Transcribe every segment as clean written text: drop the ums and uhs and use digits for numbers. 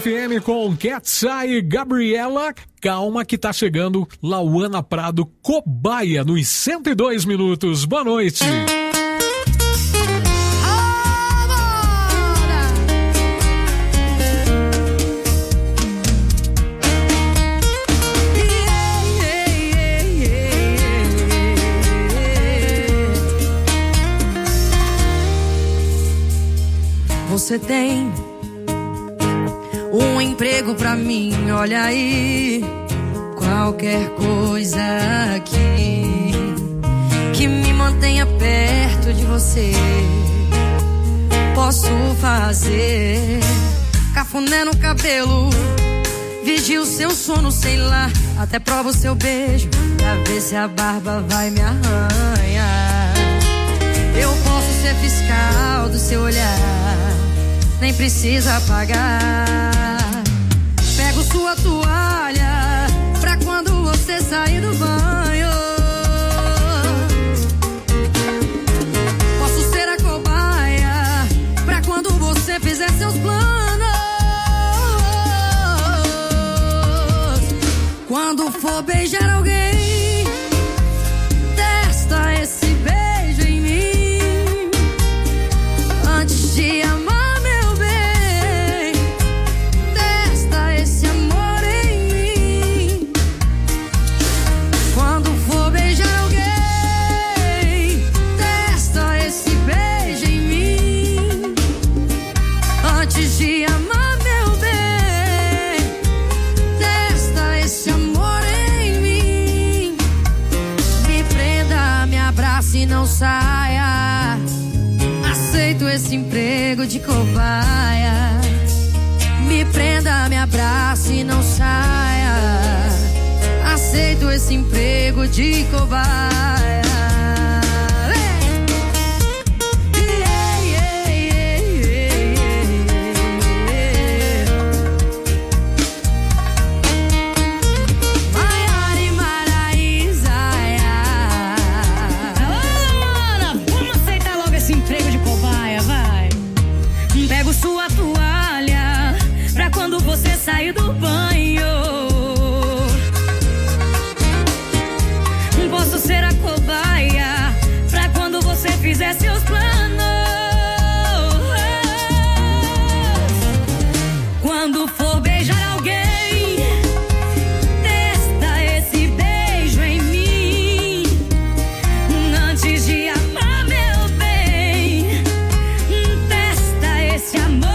FM com Katsai e Gabriela. Calma que tá chegando Lauana Prado, Cobaia, nos 102 minutos. Boa noite. Você tem um emprego pra mim, olha aí. Qualquer coisa aqui que me mantenha perto de você, posso fazer. Cafuné no cabelo, vigio o seu sono, sei lá. Até provo o seu beijo pra ver se a barba vai me arranhar. Eu posso ser fiscal do seu olhar, nem precisa pagar. Pego sua toalha pra quando você sair do banho. Posso ser a cobaia pra quando você fizer seus planos. Quando for beijar alguém, testa esse beijo em mim antes de amar. Não saia, aceito esse emprego de cobaia. Me prenda, me abrace e não saia, aceito esse emprego de cobaia. Saio do banho. Posso ser a cobaia pra quando você fizer seus planos. Quando for beijar alguém, testa esse beijo em mim antes de amar, meu bem. Testa esse amor.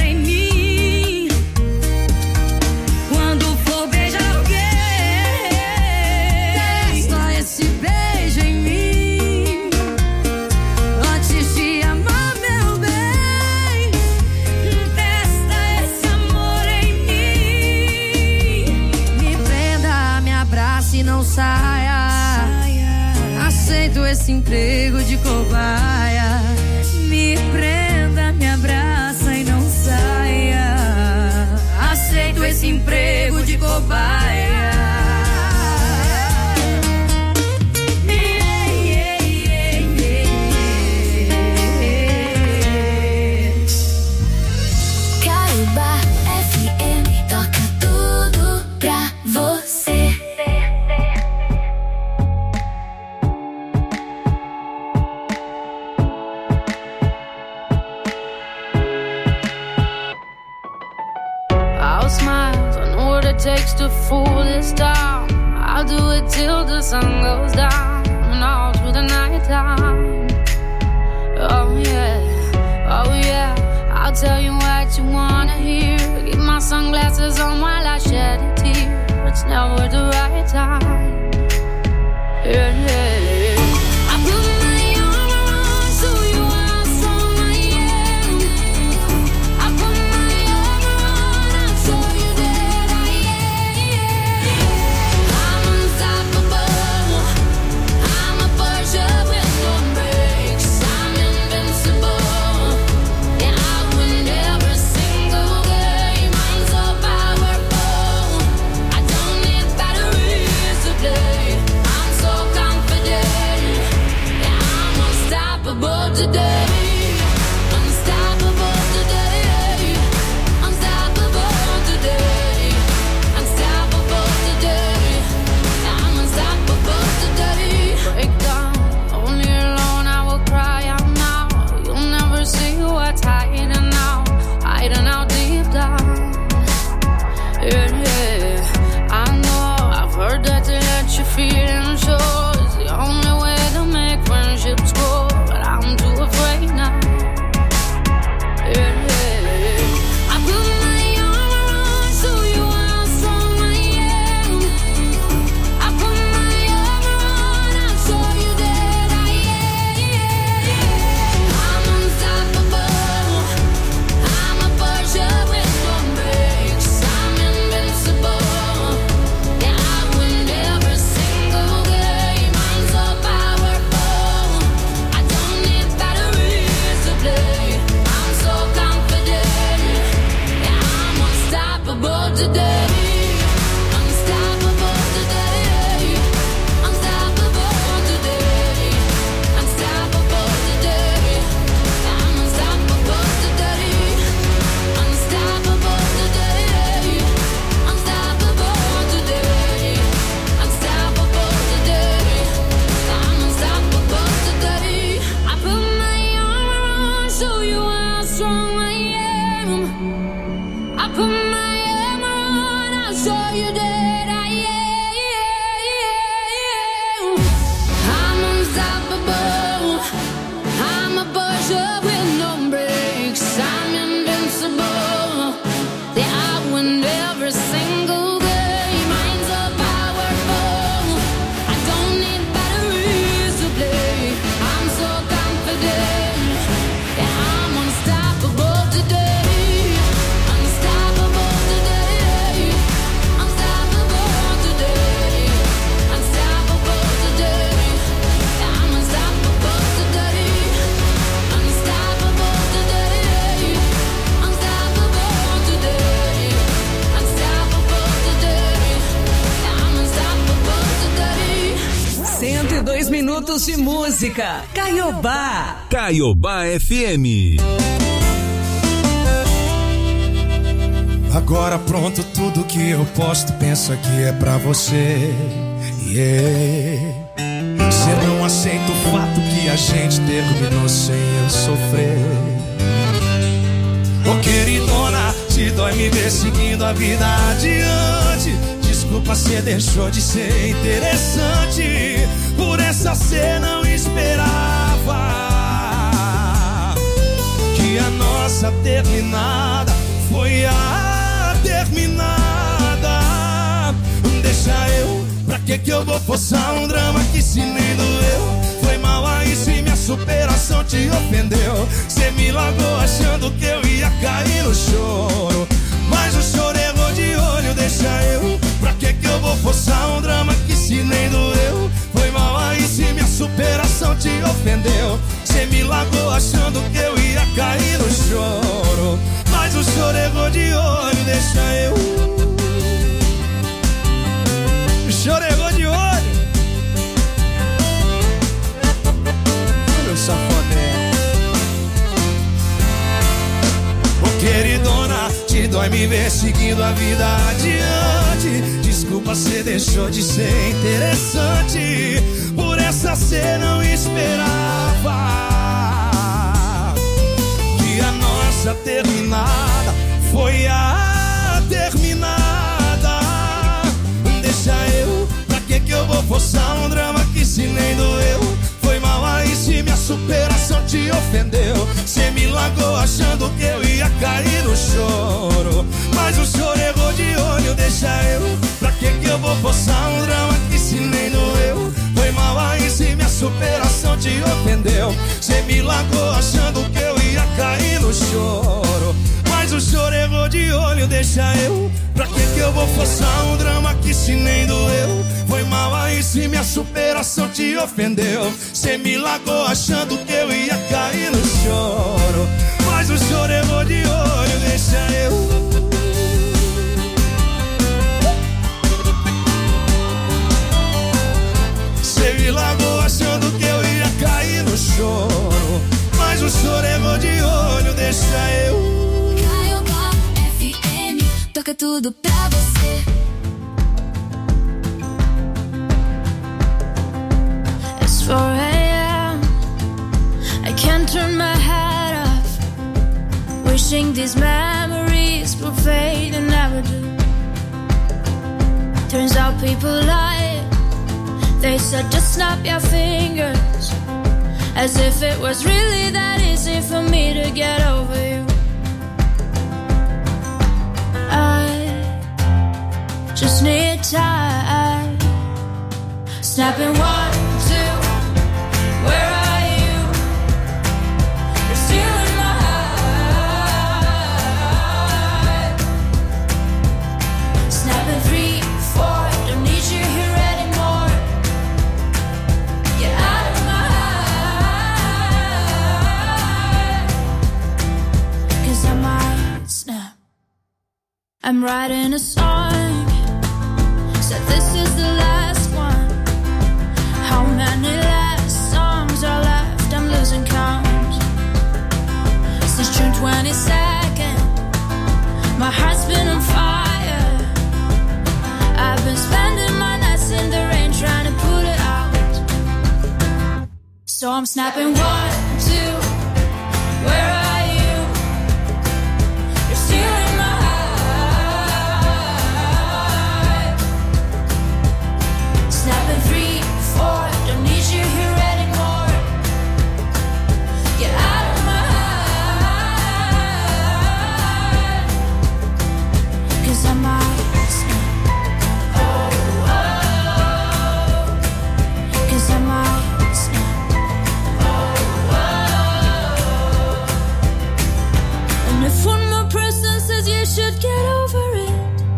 Aceito esse emprego de cobaia. Me prenda, me abraça e não saia. Aceito esse emprego de cobaia. Takes to fool this town. I'll do it till the sun goes down and all through the night time. Oh yeah, I'll tell you what you wanna hear. Keep my sunglasses on while I shed a tear. It's never the right time. Yeah. Confident. minutos de música. Caiobá. Caiobá FM. Agora pronto, tudo que eu posto, pensa que é pra você. Você não aceita o fato que a gente terminou sem eu sofrer. Ô queridona, te dói me ver seguindo a vida adiante. Desculpa, cê deixou de ser interessante. Por essa cê não esperava que a nossa terminada foi a terminada. Deixa eu, pra que eu vou forçar um drama que se nem doeu? Foi mal aí se minha superação te ofendeu. Cê me largou achando que eu ia cair no choro, mas o choro errou de olho. Deixa eu, pra que eu vou forçar um drama que se nem doeu? Foi mal aí se minha superação te ofendeu. Cê me largou achando que eu ia cair no choro, mas o choro errou de olho. Deixa eu, o choro errou de olho. Meu safadão. Ô queridona, te dói me ver seguindo a vida adiante. Desculpa, cê deixou de ser interessante. Por essa cê não esperava que a nossa terminada foi a terminada. Deixa eu, pra que eu vou forçar um drama que se nem doeu? Foi mal aí se minha superação te ofendeu. Cê me largou achando que eu ia cair no choro, mas o choro errou de olho. Deixa eu, pra que eu vou forçar um drama que se nem doeu? Foi mal aí se minha superação te ofendeu. Cê me largou achando que eu ia cair no choro, mas o choro errou de olho. Deixa eu, pra que eu vou forçar um drama que se nem doeu? Foi mal aí se minha superação te ofendeu. Cê me largou achando que eu ia cair no choro, mas o choro errou de olho. Deixa eu, cê me largou achando que eu ia cair no choro, mas o choro errou de olho. Deixa eu. Caiobá FM, toca tudo pra você. It's 4 a.m. I can't turn my head off, wishing these memories will fade and never do. Turns out people lie. They said just snap your fingers, as if it was really that easy for me to get over you. I just need time. Snapping 1, 2, where are you? You're still in my heart. Snapping 3, 4, don't need you here anymore. Get out of my heart, 'cause I might snap. I'm writing a song, said this is the last one. How many last songs are left? I'm losing count. Since June 22nd, my heart's been on fire. I've been spending my nights in the rain trying to put it out. So I'm snapping 1, 2, where are you? You're still in my heart. Snapping 3, 4, don't need you here anymore. Get out of my heart, 'cause I might snap. Oh, oh, 'cause I might snap. Oh, oh. And if one more person says you should get over it,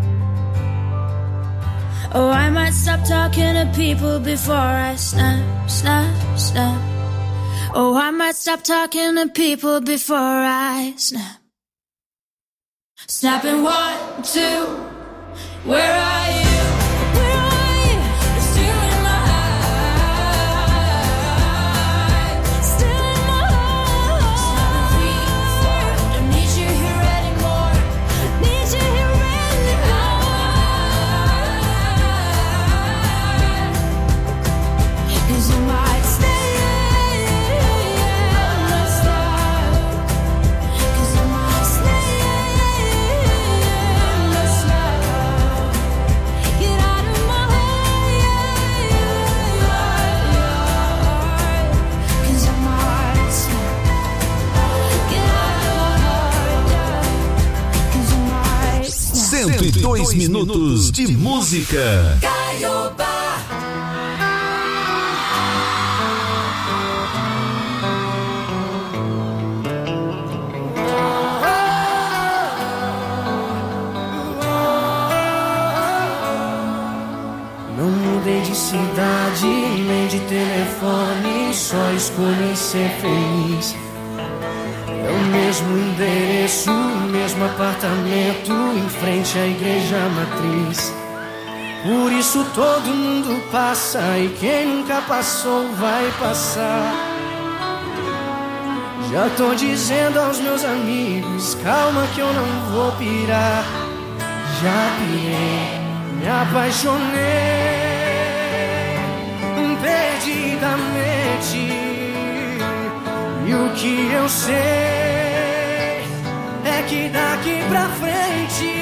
oh, I might stop talking to people before I snap, snap, snap. Oh, I might stop talking to people before I snap. Snapping 1, 2, where are you? Where are you? You're still in my heart. 102 minutos de música. Caiobá. Não mudei de cidade, nem de telefone, só escolhi ser feliz. É o mesmo endereço, o mesmo apartamento, em frente à igreja matriz. Por isso todo mundo passa, e quem nunca passou vai passar. Já tô dizendo aos meus amigos, calma que eu não vou pirar. Já pirei, me apaixonei perdidamente. E o que eu sei é que daqui pra frente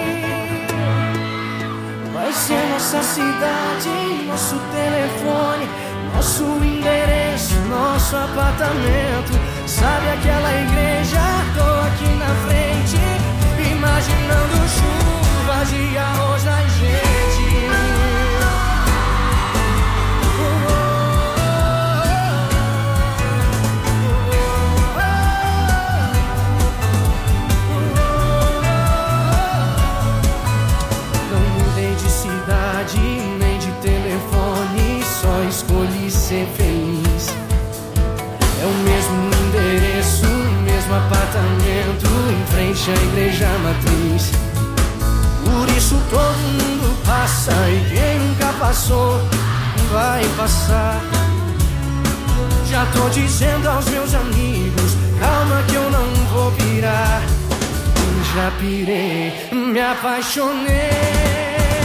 vai ser nossa cidade, nosso telefone, nosso endereço, nosso apartamento. Sabe aquela igreja? Tô aqui na frente, imaginando chuvas de arroz na gente. Nem de telefone, só escolhi ser feliz. É o mesmo endereço, o mesmo apartamento, em frente à igreja matriz. Por isso todo mundo passa, e quem nunca passou vai passar. Já tô dizendo aos meus amigos, calma que eu não vou pirar. Já pirei, me apaixonei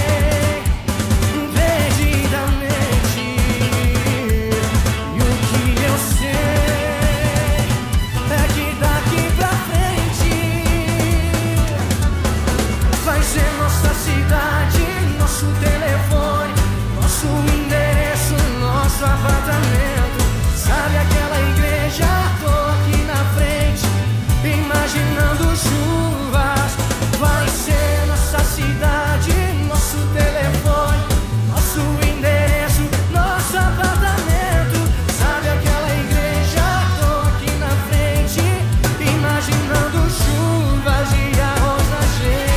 nossa cidade, nosso telefone, nosso endereço, nosso apartamento. Sabe aquela igreja? Tô aqui na frente, imaginando chuvas. Vai ser nossa cidade, nosso telefone, nosso endereço, nosso apartamento. Sabe aquela igreja? Tô aqui na frente, imaginando chuvas e arroz na gente.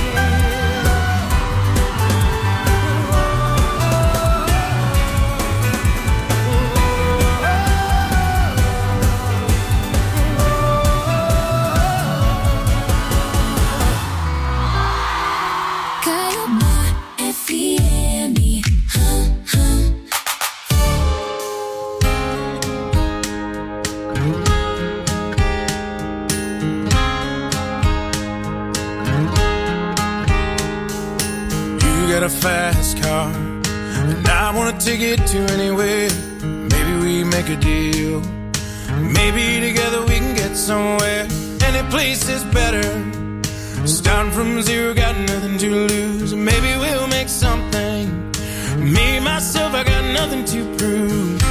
A fast car, and I wanna take it to anywhere. Maybe we make a deal. Maybe together we can get somewhere. Any place is better. Starting from zero, got nothing to lose. Maybe we'll make something. Me, myself, I got nothing to prove.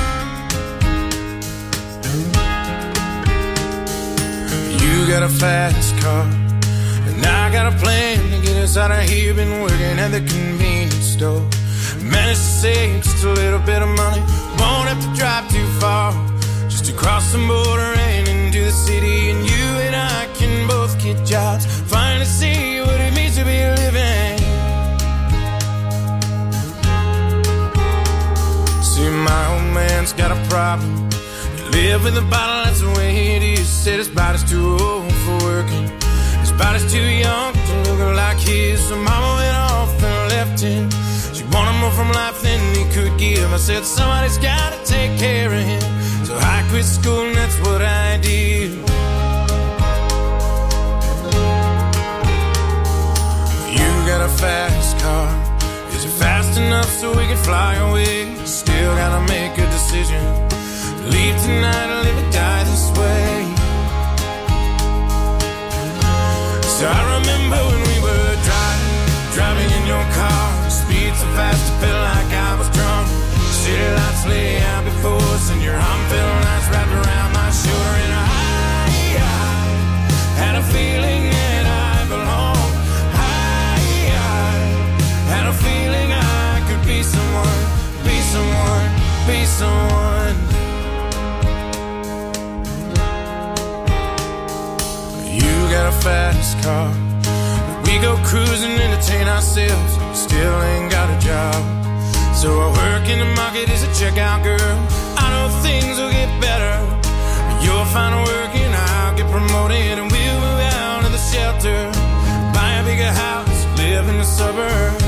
You got a fast car, and I got a plan to get us out of here. Been working at the convenience store. Managed to save just a little bit of money. Won't have to drive too far, just to cross the border and into the city. And you and I can both get jobs, finally see what it means to be living. See, my old man's got a problem. He live with a bottle, that's the way it is. Said his body's too old for working, his body's too young to look like his. So mama went off and left him. She wanted more from life than he could give. I said somebody's gotta take care of him. So I quit school and that's what I did. You got a fast car. Is it fast enough so we can fly away? Still gotta make a decision. Leave tonight or live or die this way. So I remember when we were driving in your car. Speed so fast it felt like I was drunk. City lights lay out before us, and your arm felt nice wrapped around my shoulder. And I had a feeling that I belonged. I fast car. We go cruising, entertain ourselves, still ain't got a job. So I work in the market as a checkout girl. I know things will get better. You'll find work and I'll get promoted, and we'll move out of the shelter, buy a bigger house, live in the suburbs.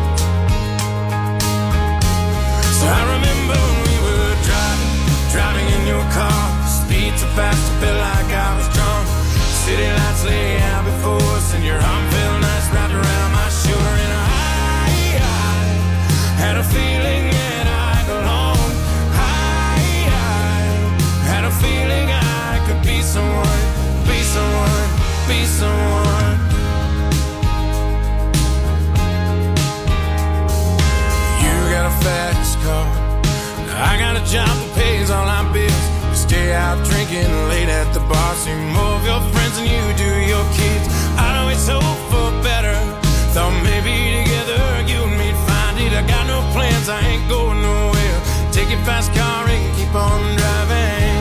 So I remember when we were driving in your car, speed so fast I felt like I was drunk. City lights lay out before us, and your arm felt nice wrapped around my shoulder. And I had a feeling that I belonged. I had a feeling I could be someone, be someone, be someone. You got a fast car, I got a job that pays all our bills. We stay out drinking late at the bar, see more of your friends than you do your kids. I know it's hope for better, thought maybe together you and me'd find it. I got no plans, I ain't going nowhere. Take your fast car and keep on driving.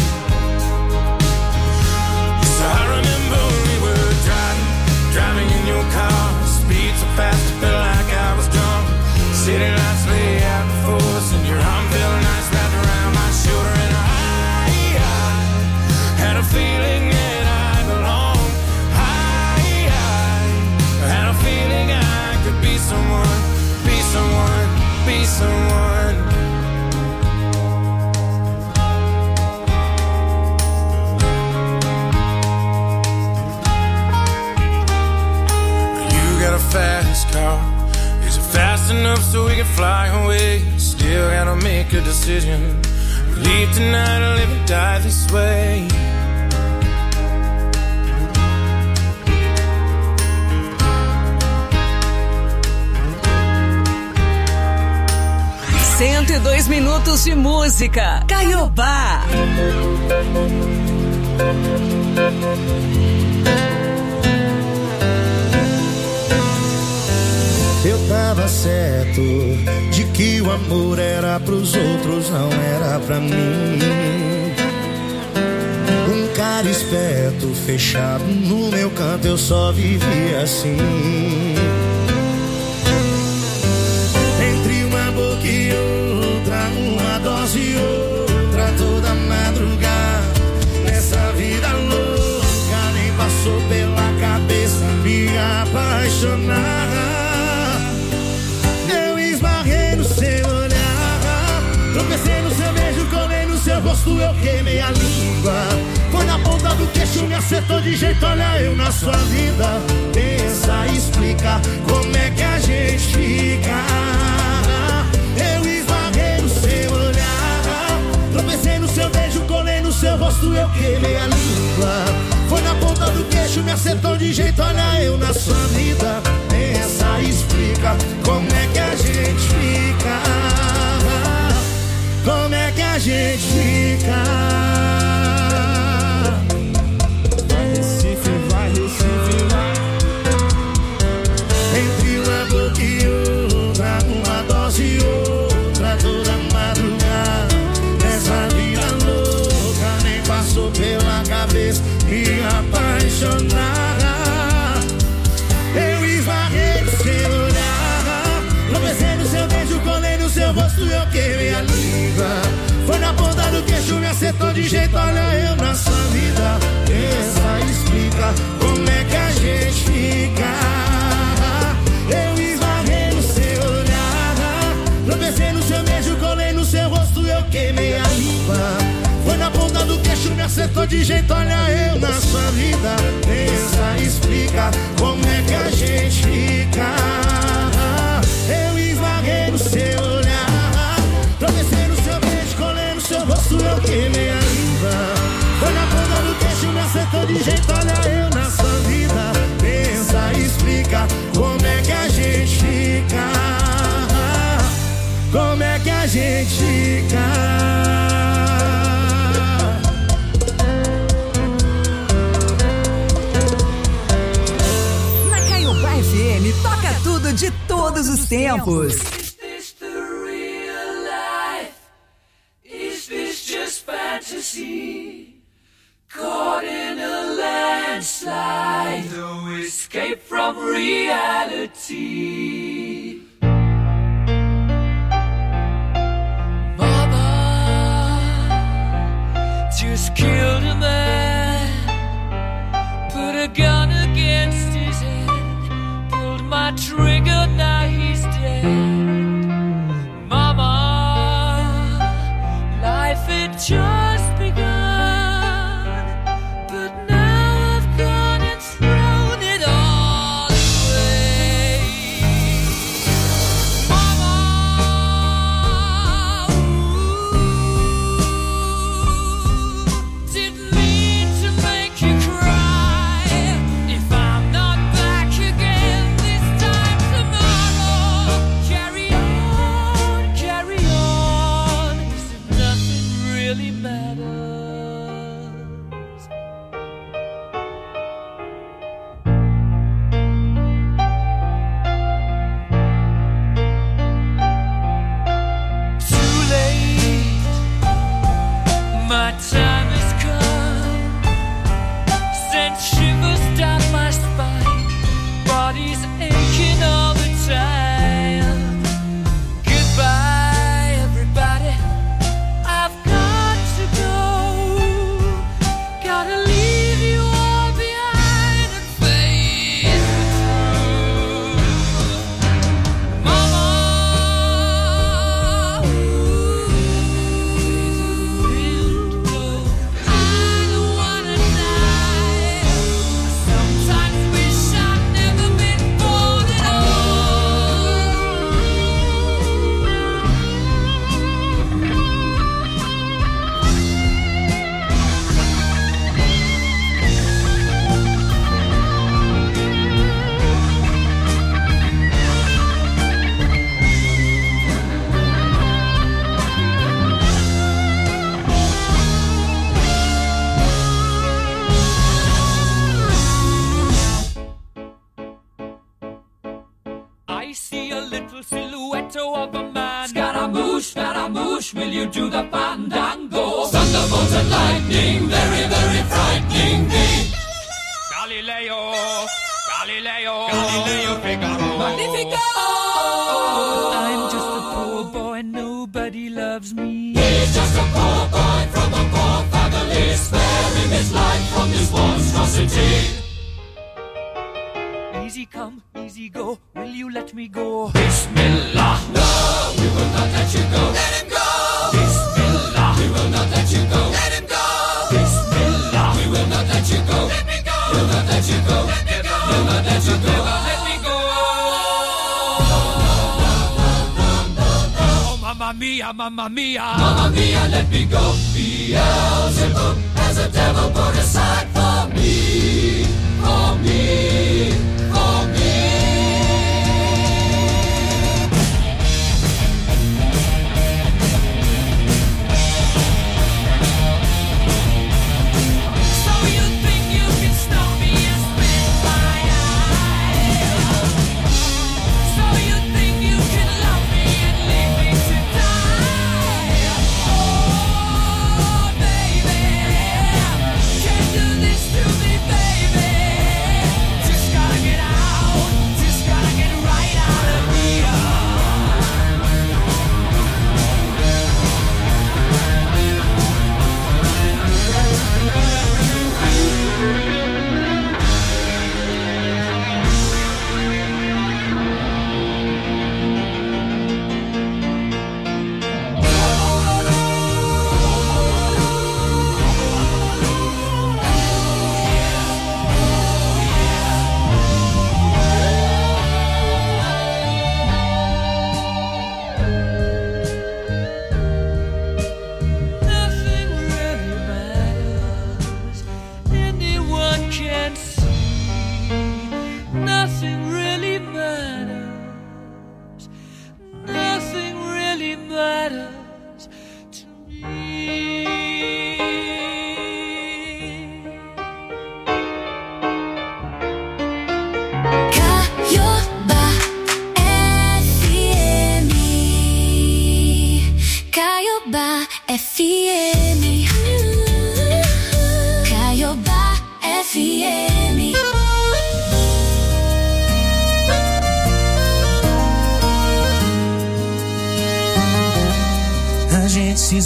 So I remember when we were driving in your car, speed so fast I felt like I was drunk. City lights lay out before us, and your arm felt nice wrapped around my shoulder. And I had a feeling that I belonged. I had a feeling I could be someone, be someone, be someone. You got a fast car, is it fast enough so we can fly away? Still gotta make a decision, leave tonight or live and die this way. 102 minutos de música. Caiobá. Eu tava certo de que o amor era pros outros, não era pra mim. Um cara esperto, fechado no meu canto, eu só vivia assim. Entre uma boca e outra, uma dose e outra, toda madrugada. Nessa vida louca, nem passou pela cabeça me apaixonar. Eu esbarrei no seu olhar, tropecei no seu beijo, colei no seu rosto, eu queimei a língua. Foi na ponta do queixo, me acertou de jeito, olha eu na sua vida. Pensa, explica, como é que a gente fica. Eu esbarrei no seu olhar, tropecei no seu beijo, colei no seu rosto, eu queimei a língua. Foi na ponta do queixo, me acertou de jeito, olha eu na sua vida. Pensa, explica, como é que a gente fica. Como é que a gente fica. Vai Recife, vai Recife, vai. Entre uma boca e outra, uma dose e outra, toda madrugada. Nessa vida louca, nem passou pela cabeça me apaixonar. Eu esbarrei no seu olhar, tropecei no seu beijo, colei no seu rosto, eu queimei a língua. Foi na ponta do queixo, me acertou de jeito, olha eu na sua vida. Pensa, explica, como é que a gente fica. Eu esbarrei no seu olhar, tropecei no seu beijo, colei no seu rosto, eu queimei a língua. Foi na ponta do queixo, me acertou de jeito, olha eu na sua vida. Pensa, explica, como é que a gente fica. Eu esbarrei no seu olhar, tropecei no seu beijo, colei no seu rosto, eu queimei a língua. Foi na ponta do queixo, me acertou de jeito, olha eu na sua vida. Pensa, explica, como é que a gente fica. Como é que a gente fica. Toca tudo de todos os tempos. Is this the real life? Is this just fantasy? Caught in a landslide. escape from reality. Mama just killed a man, put a gun against his head, pulled my trigger, now he's dead. Mama, life had just begun, but now I've gone and thrown it all away. Mama, didn't mean to make you cry. If I'm not back again this time tomorrow, carry on, as if nothing really matters. Too late, my time has come. Sent shivers down my spine, body's aching all the time. Goodbye, everybody, I've got to go. Gotta leave you all behind and face the truth. Mama, I don't wanna die. Sometimes wish I'd never been born at I see a little silhouette of a man. Scaramouche, will you do the fandango? Thunderbolt and lightning, very, very frightening me. Galileo, Figaro. Magnifico! I'm just a poor boy, nobody loves me. He's just a poor boy from a poor family, sparing his life from this monstrosity. Easy come, easy go, will you let me go? Bismillah, no, we will not let you go. Let him go! Bismillah, we will not let you go. Let him go! Bismillah, we will not let you go. Let me go! We'll not let you go. Let me go! We'll not let you go. Let me go! Oh, mamma mia, mamma mia. Mamma mia, let me go. Beelzebub has a devil put aside for me. For me. For me. So you think you can stop me and spit my eye? So you think you can love me and leave me to die? Oh, baby.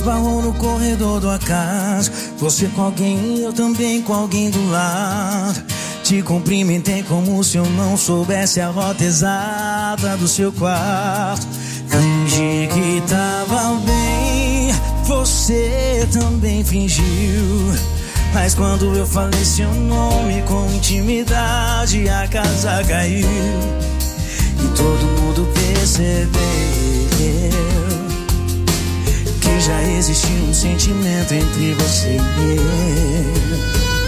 esbarrou no corredor da casa. Você com alguém, eu também com alguém do lado. Te cumprimentei como se eu não soubesse a rota exata do seu quarto. Fingi que tava bem, você também fingiu. Mas quando eu falei seu nome com intimidade, a casa caiu. E todo mundo percebeu que já existia um sentimento entre você e eu.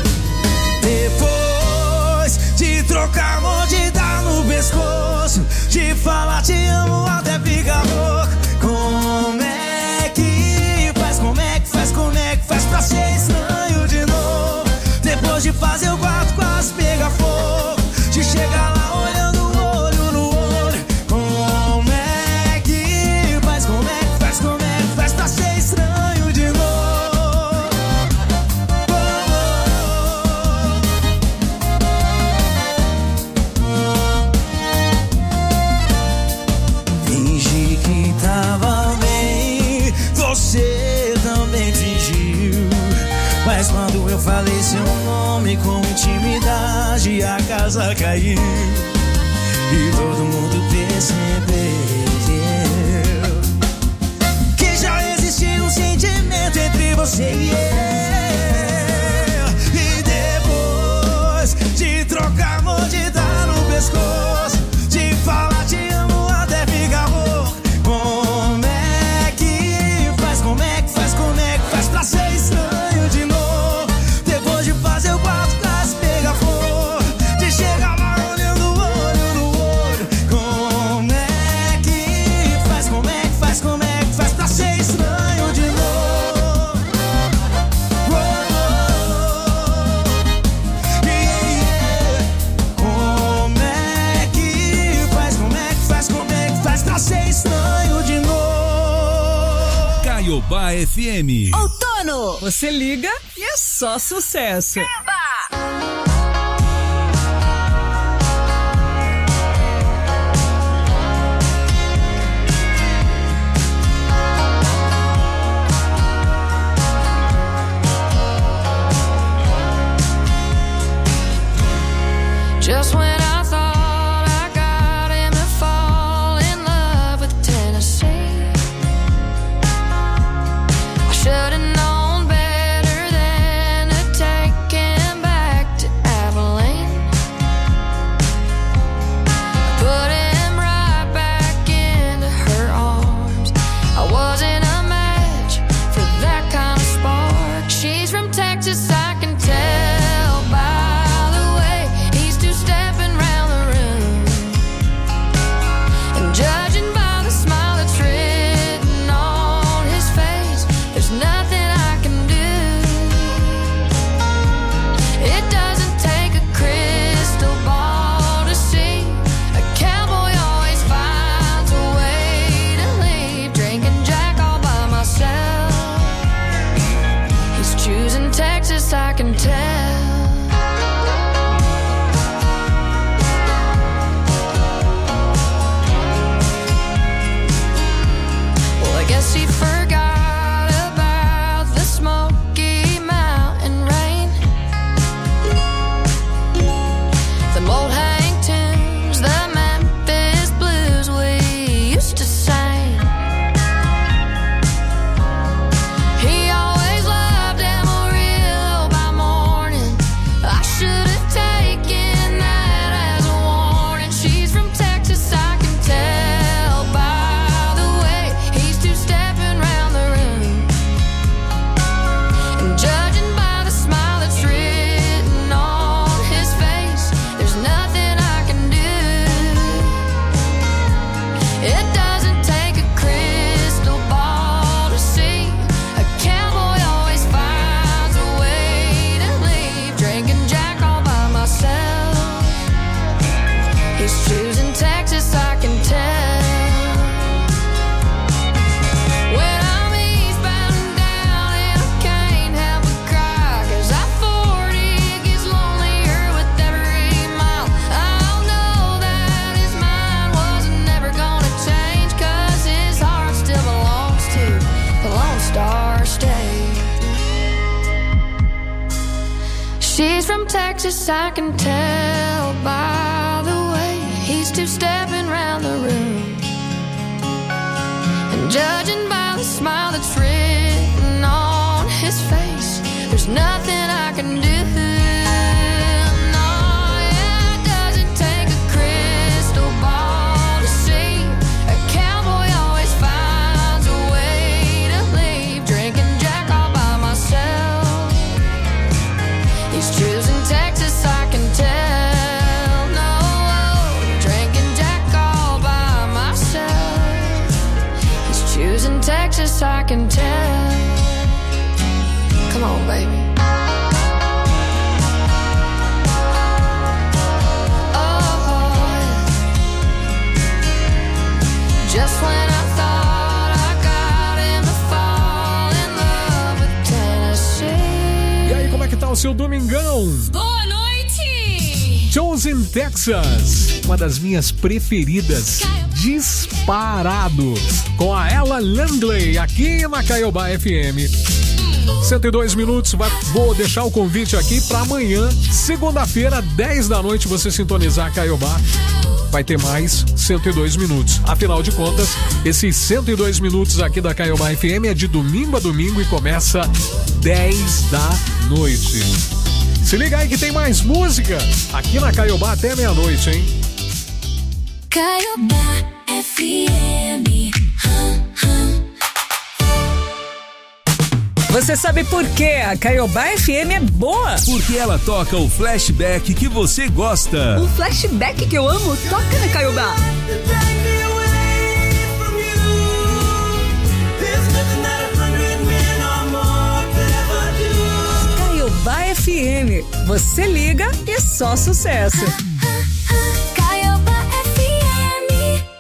Depois de trocar mordida no pescoço, de falar te amo até ficar louco. Como é que faz, como é que faz, como é que faz pra ser estranho de novo? Depois de fazer o quarto quase pegar fogo, de chegar lá olhando olho no olho. Como é que faz, como é que faz, como é que faz pra ser estranho de novo? Fingi que tava bem, você também fingiu. Mas quando eu falei seu nome com intimidade, a casa caiu. E todo mundo percebeu que já existia um sentimento entre você e eu. E depois de trocar mordida no pescoço, de falar te amo até ficar rouco. Como é que faz, como é que faz, como é que faz pra ser estranho de novo? Depois de fazer o quarto quase pegar fogo, de chegar lá olhando olho no olho. Como é que faz, como é que faz, como é que faz pra ser estranho de novo? Como é que faz, como é que faz, como é que faz pra ser estranho de novo? Caiobá FM. Outono, você liga e é só sucesso. Just when I thought I got him to fall in love with Tennessee, I should've known better than to take him She's from Texas, I can tell by the way he's two-stepping around the room. And judging by the smile that's written on his face, there's nothing I can do. Texas, I can tell. Come on, baby. Oh, just when I thought I got him to fall in love with Tennessee. E aí, como é que tá o seu domingão? Boa noite! Chosen Texas, uma das minhas preferidas, disparado, com a Ella Langley, aqui na Caiobá FM. 102 minutos, vou deixar o convite aqui para amanhã, segunda-feira, 10 da noite, você sintonizar a Caiobá. Vai ter mais 102 minutos. Afinal de contas, esses 102 minutos aqui da Caiobá FM é de domingo a domingo e começa 10 da noite. Se liga aí que tem mais música aqui na Caiobá até meia-noite, hein? Caiobá FM. Você sabe por que a Caiobá FM é boa? Porque ela toca o flashback que você gosta. O flashback que eu amo toca na Caiobá. Caiobá FM. Você liga e só sucesso. Caiobá FM.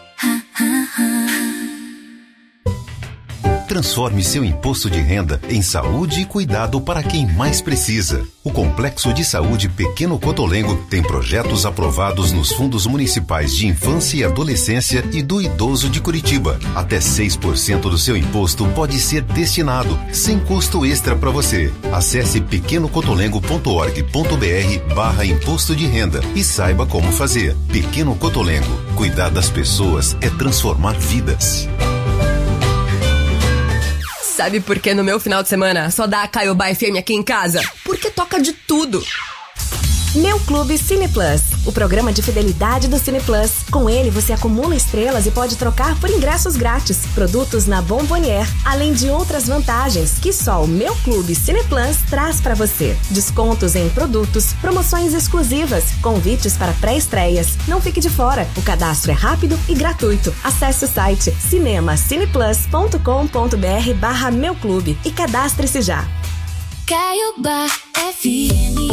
Transforme seu imposto de renda em saúde e cuidado para quem mais precisa. O Complexo de Saúde Pequeno Cotolengo tem projetos aprovados nos fundos municipais de infância e adolescência e do idoso de Curitiba. Até 6% do seu imposto pode ser destinado, sem custo extra para você. Acesse pequenocotolengo.org.br/imposto de renda e saiba como fazer. Pequeno Cotolengo. Cuidar das pessoas é transformar vidas. Sabe por que no meu final de semana só dá a Caiobá FM aqui em casa? Porque toca de tudo. Meu Clube Cine Plus, o programa de fidelidade do Cine Plus. Com ele, você acumula estrelas e pode trocar por ingressos grátis, produtos na Bombonier, além de outras vantagens que só o Meu Clube Cine Plus traz para você. Descontos em produtos, promoções exclusivas, convites para pré-estreias. Não fique de fora, o cadastro é rápido e gratuito. Acesse o site cinemacineplus.com.br/Meu Clube e cadastre-se já. Caiobá FM.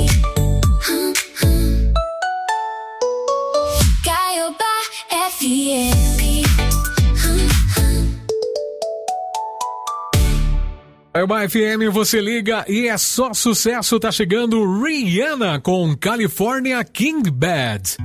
Caiobá FM. Caiobá FM, você liga e é só sucesso. Tá chegando Rihanna com California King Bad.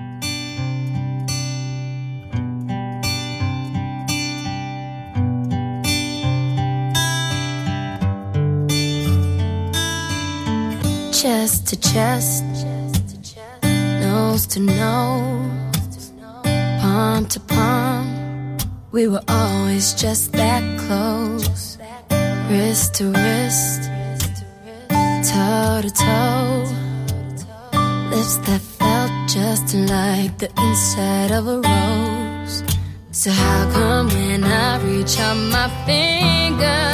Chest to chest, nose to nose, palm to palm. We were always just that close. Wrist to wrist, toe to toe. Lips that felt just like the inside of a rose. So how come when I reach out my finger,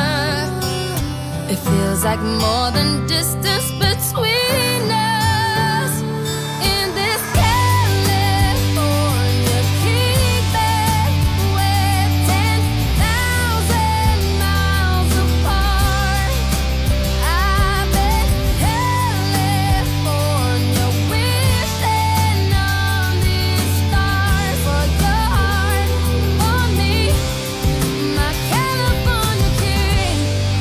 it feels like more than distance between us. In this California king bed, we're 10,000 miles apart. I bet California wishing on these stars for your heart, for me, my California king.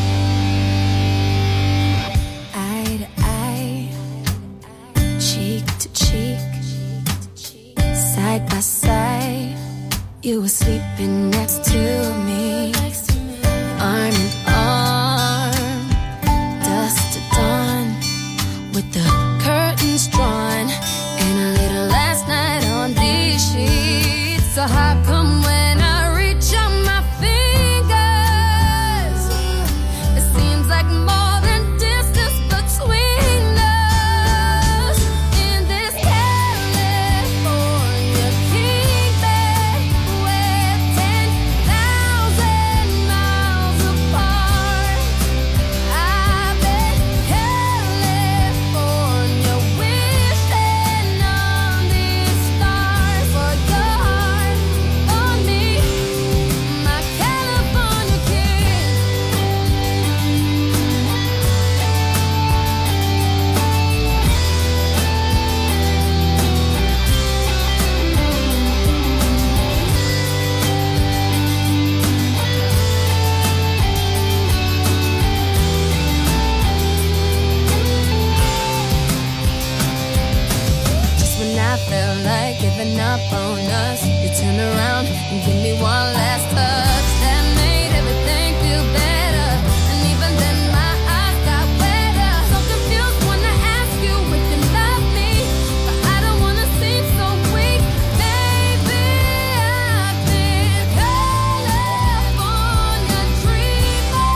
Eye to eye, cheek to cheek, side by side, you were sleeping next to me, arm in arm, dusk to dawn, with the curtains drawn and a little last night on these sheets. So how come when I reach out my fingers, it seems like more than distance between us in this California king bed we're 10,000 miles apart. I bet California wishing on these stars for your heart on me, my California king. Just when I felt like giving up on us, you turned around and give me one last touch that made everything feel better. And even then my eyes got wetter. So confused when I ask you if you love me, but I don't wanna seem so weak. Baby, I've been California dreaming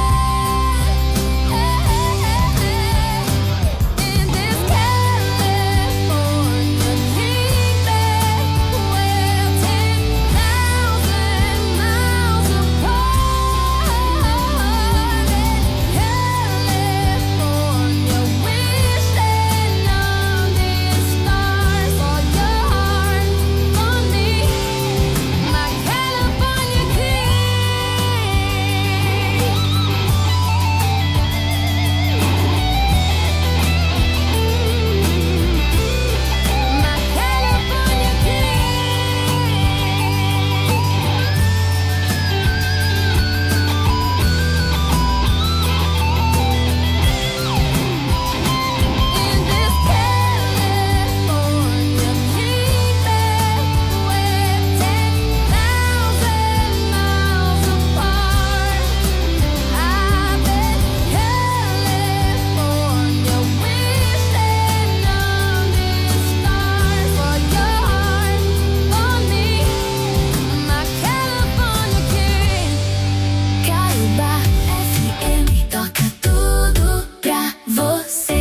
in this California king bed we're 10,000 miles apart. California wishing on these stars for your heart on me, my California Caiobá FM toca tudo pra você.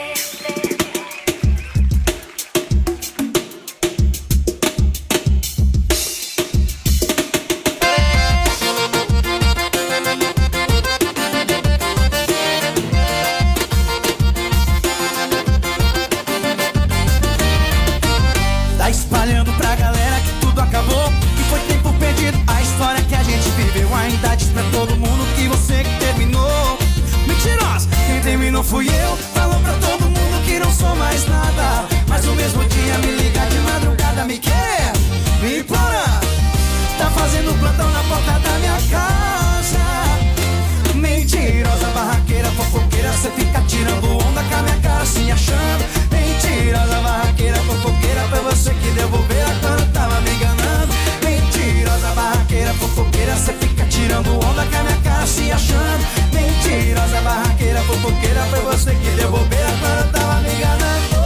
Tá espalhando pra galera que tudo acabou, que foi tempo perdido. A história que a gente viveu ainda diz pra todo mundo que você que terminou. Mentirosa, quem terminou fui eu. Falou pra todo mundo que não sou mais nada, mas no mesmo dia me liga de madrugada, me quer, me implora. Tá fazendo plantão na porta da minha casa. Mentirosa, barraqueira, fofoqueira, cê fica tirando onda com a minha cara, se achando. Mentirosa, barraqueira, fofoqueira, foi você que deu bobeira quando tava me enganando. Mentirosa, barraqueira, fofoqueira, cê fica tirando onda com a minha cara, se achando. Mentirosa, barraqueira, fofoqueira, foi você que deu bobeira quando tava me enganando.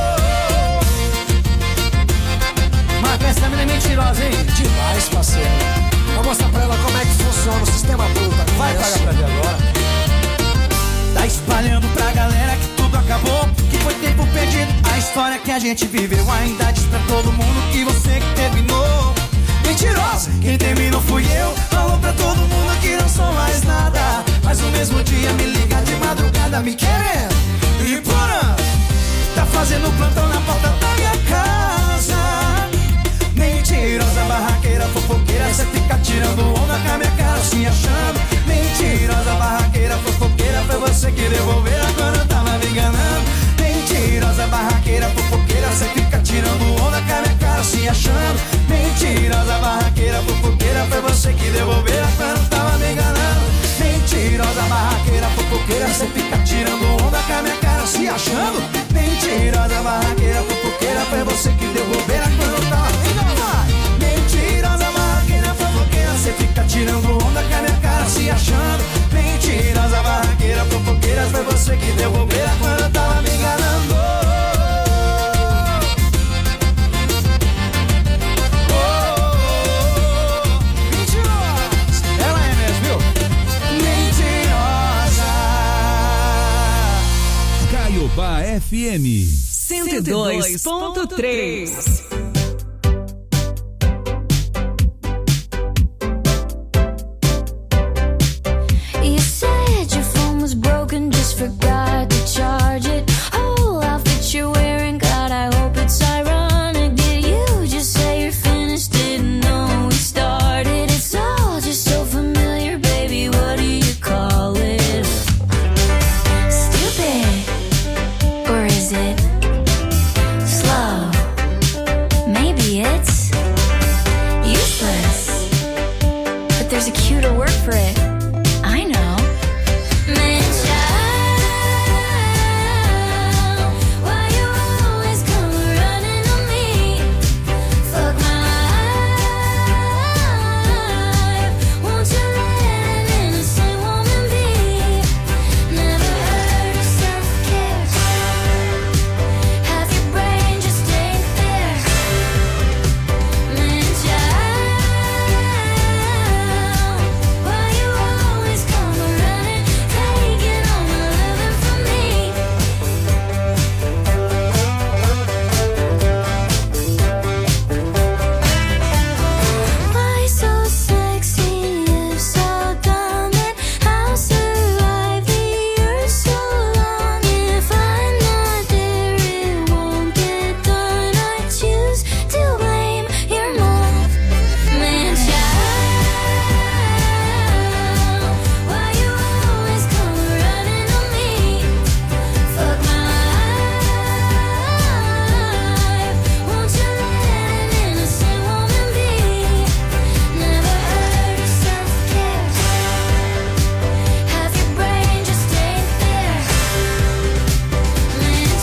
Marca, essa menina é mentirosa, hein? Demais, parceiro. Vou mostrar pra ela como é que funciona o sistema bruto. Vai pagar pra ver agora. Tá espalhando pra galera que tudo acabou, que foi tempo perdido. A história que a gente viveu ainda diz pra todo mundo que você que terminou. Mentirosa, quem terminou fui eu. Falou pra todo mundo que não sou mais nada, mas no mesmo dia me liga de madrugada, me querendo, me implorando. Tá fazendo plantão na porta da minha casa. Mentirosa, barraqueira, fofoqueira, cê fica tirando onda com a minha cara, se achando. Mentirosa, barraqueira, fofoqueira, foi você que devolveu quando eu tava me enganando. Mentirosa, barraqueira, fofoqueira, cê fica tirando onda com a minha cara, se achando. Mentirosa, barraqueira, fofoqueira, foi você que devolveu quando eu tava me enganando. Mentirosa, barraqueira, fofoqueira, cê fica tirando onda com a minha cara, se achando. Mentirosa, barraqueira, fofoqueira, foi você que devolveu quando eu tava me enganando. Mentirosa, barraqueira, fofoqueira, cê fica tirando onda com a minha cara, se achando. Mentirosa, barraqueira, fofoqueira, foi você que devolveu quando eu tava me enganando. Caiobá FM 102.3. You said your phone was broken, just forgot to charge it. Oh, outfit you're wearing, God, I hope it's ironic. Did you just say you're finished? Didn't know we started. It's all just so familiar, baby. What do you call it? Stupid, or is it slow? Maybe it's useless, but there's a cuter word for it. I know. Man, child, why you always come running on me? Fuck my life. Won't you let an innocent woman be? Never heard of self-care. Half your brain just ain't there. Man, child, why you always come running, taking all my loving from me? Why so sexy, if so dumb, and I'll survive the years so long. If I'm not there, it won't get done. I choose to blame your mom. Man, child, why you always come running on me? Fuck my life. Won't you let an innocent woman be? Never heard of self-care. Half your brain just ain't there. Man,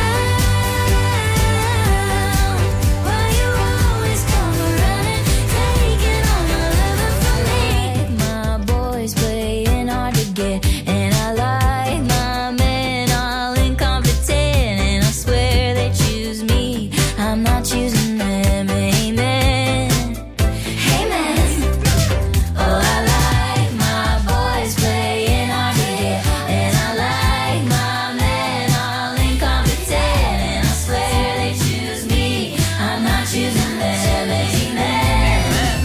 child, why you always come running, taking all my loving from me? My boys playing hard to get, and I like my men all incompetent, and I swear they choose me, I'm not choosing them. Amen. Amen. Oh, I like my boys playing hard to get, and I like my men all incompetent, and I swear they choose me, I'm not choosing them. Amen.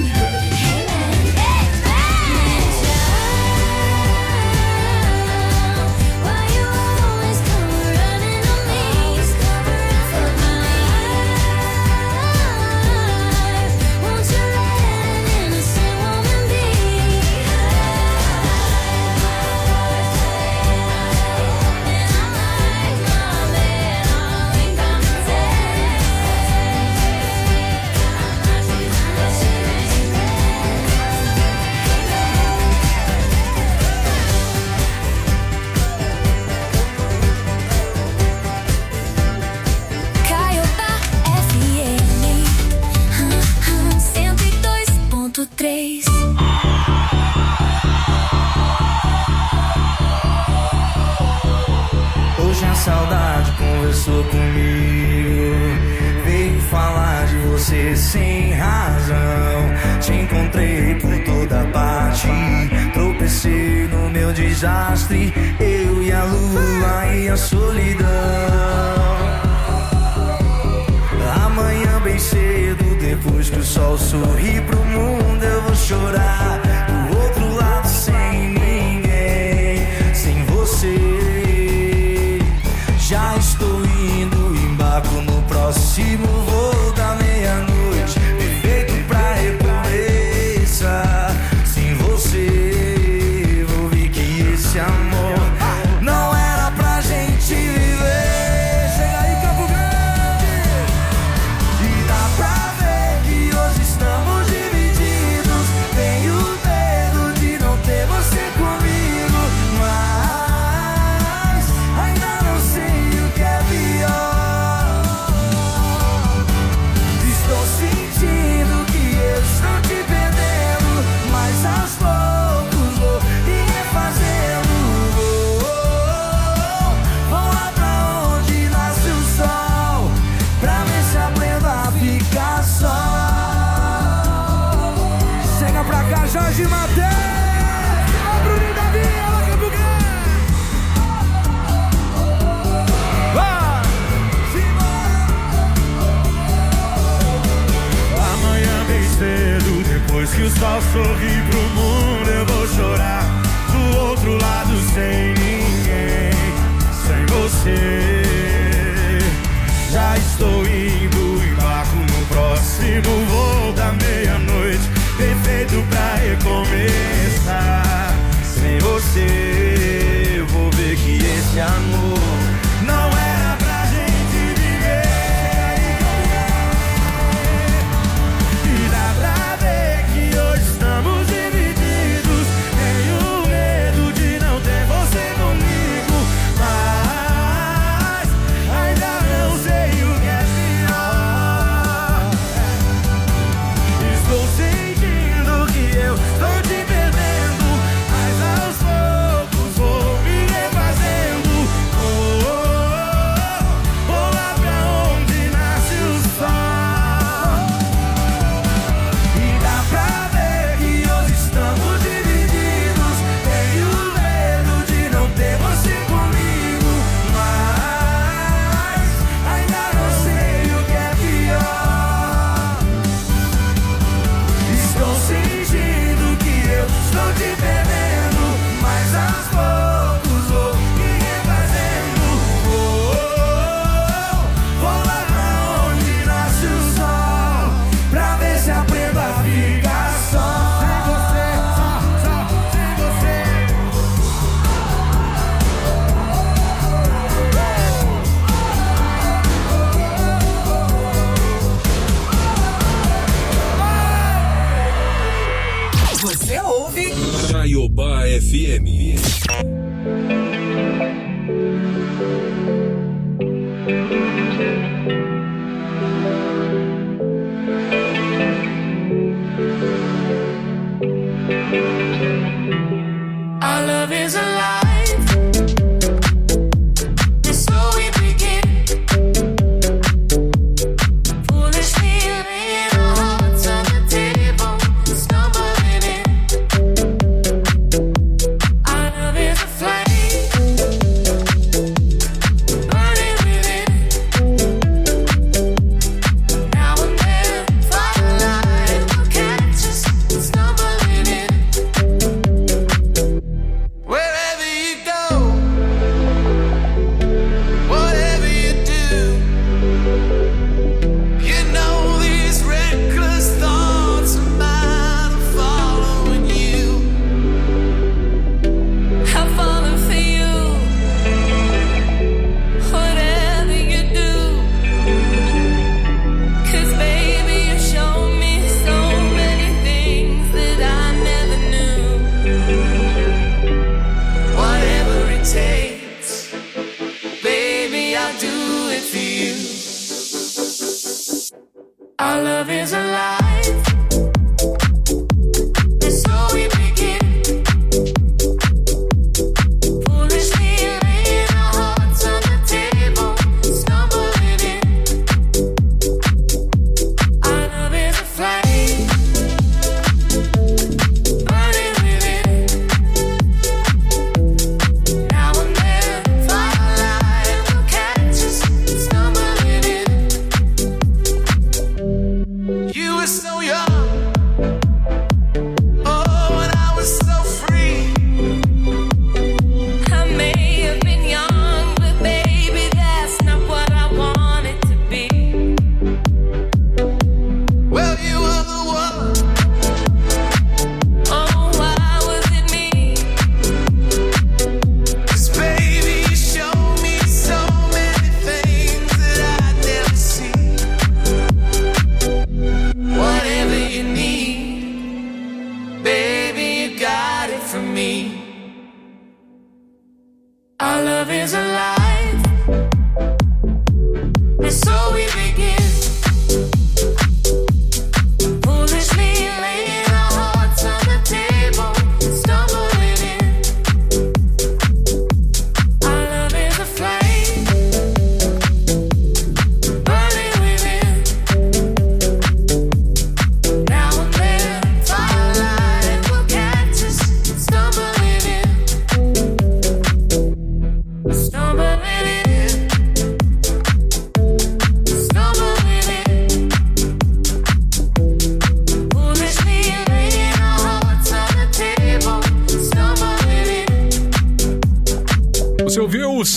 Why you always come running on me? Fuck my life. Won't you let an innocent woman be? Caiobá FM 102.3. Hoje a saudade conversou comigo, veio falar de você sem razão. Te encontrei por toda parte, tropecei no meu desastre, eu e a lua e a solidão. Amanhã bem cedo, depois que o sol sorrir pro mundo, eu vou chorar do outro lado sem ninguém, sem você. Já estou indo, embarco no próximo voo da meia-noite, perfeito pra recomeçar. Sem você, vou ver que esse amor não era pra gente viver. Chega aí, Campo Grande! E dá pra ver que hoje estamos divididos. Tenho medo de não ter você comigo, mas ainda não sei o que é pior. sorrir pro mundo, eu vou chorar do outro lado sem ninguém, sem você. Já estou indo, embarco no próximo voo da meia-noite, perfeito pra recomeçar. Sem você, eu vou ver que esse amor não era pra gente viver. E dá pra ver que hoje estamos divididos. Tenho medo de não ter você comigo, mas ainda não sei o que é pior. Estou sentindo que eu estou te perdendo, mas aos poucos vou me refazendo. Oh, oh, oh, vou lá pra onde nasce o sol. E dá pra ver que hoje estamos divididos. Tenho medo de não ter você comigo, mas ainda não sei o que é pior. Estou sentindo que eu estou te perdendo, mas aos poucos vou me refazendo. Oh, oh, oh, vou lá pra onde nasce o sol, pra ver se aprendo a ficar só. Sem você, só sem você. Você ouve Caiobá FM. Our love is alive, and so we begin. Foolishly laying our hearts on the table, stumbling in. Our love is a flame, burning within. Now and then, firelight will catch us stumbling in. Wherever you go, whatever you do, you know these reckless thoughts of mine are following you. I'm falling for you, whatever you do. 'Cause baby, you show me so many things that I never knew. Whatever it takes, baby, I'll do it for you. Our love is alive, and so we begin. Foolishly laying our hearts on the table, stumbling in. Our love is a flame, burning within. Now and then, firelight will catch us stumbling in. You were so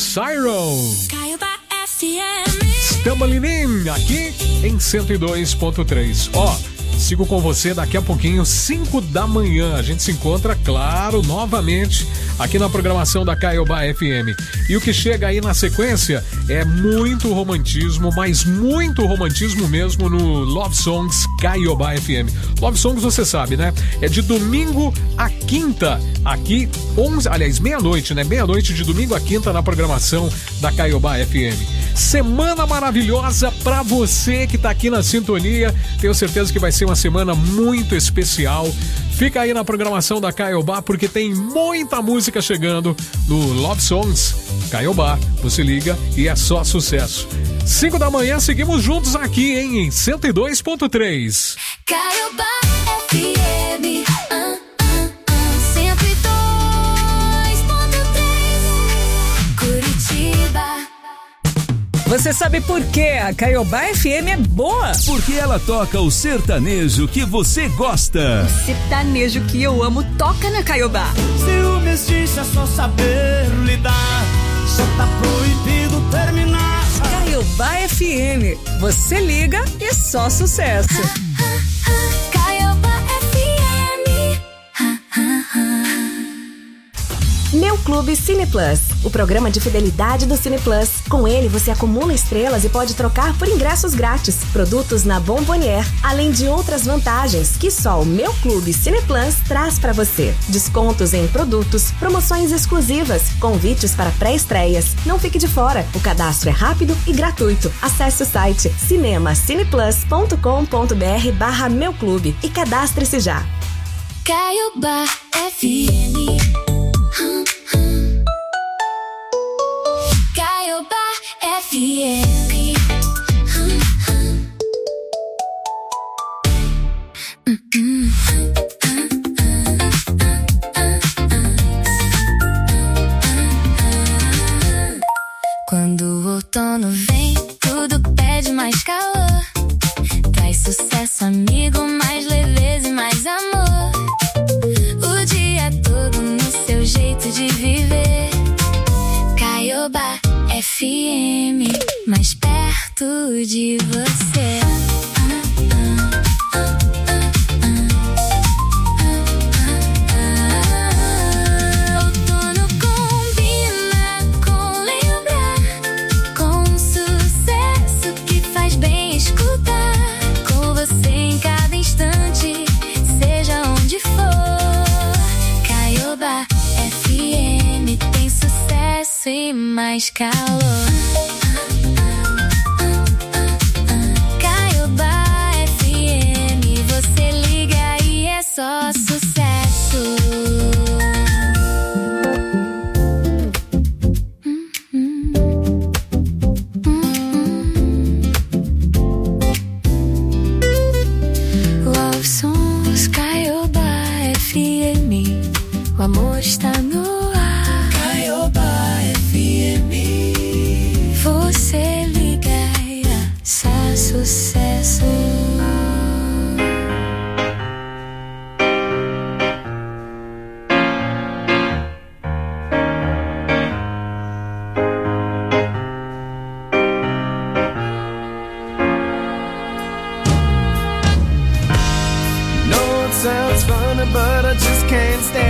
Siren. Stumbling aqui em 102.3. Sigo com você daqui a pouquinho, 5 da manhã. A gente se encontra, claro, novamente aqui na programação da Caiobá FM. E o que chega aí na sequência é muito romantismo, mas muito romantismo mesmo no Love Songs Caiobá FM. Love Songs, você sabe, né? É de domingo a quinta, aqui, meia-noite, né? Meia-noite de domingo a quinta na programação da Caiobá FM. Semana maravilhosa pra você que tá aqui na sintonia. Tenho certeza que vai ser uma semana muito especial. Fica aí na programação da Caiobá porque tem muita música chegando no Love Songs Caiobá. Você liga e é só sucesso. 5 da manhã, seguimos juntos aqui, hein, em 102.3. Caiobá FM 102.3 Curitiba. Você sabe por que a Caiobá FM é boa? Porque ela toca o sertanejo que você gosta. O sertanejo que eu amo toca na Caiobá. Ciúmes disso é só saber lidar. Só tá proibido terminar. Caiobá FM. Você liga e só sucesso. Caiobá FM. Meu Clube Cine Plus, o programa de fidelidade do Cine Plus. Com ele, você acumula estrelas e pode trocar por ingressos grátis, produtos na Bombonier, além de outras vantagens que só o Meu Clube Cine Plus traz para você. Descontos em produtos, promoções exclusivas, convites para pré-estreias. Não fique de fora, o cadastro é rápido e gratuito. Acesse o site cinemacineplus.com.br/Meu Clube e cadastre-se já. Caiobá FM. Caiobá FM. Quando o outono vem, tudo pede mais calor. Traz sucesso, amigo, mais leveza e mais amor. O dia todo no seu jeito de viver. Caiobá FM, mais perto de você. Outono combina com lembrar, com sucesso que faz bem escutar. Com você em cada instante, seja onde for. Caiobá FM tem sucesso e mais calor. Caiobá FM, você liga e é só sucesso. Love Songs Caiobá FM, o amor está no ar. Caiobá FM, você liga e é só sucesso. No, it sounds funny, but I just can't stand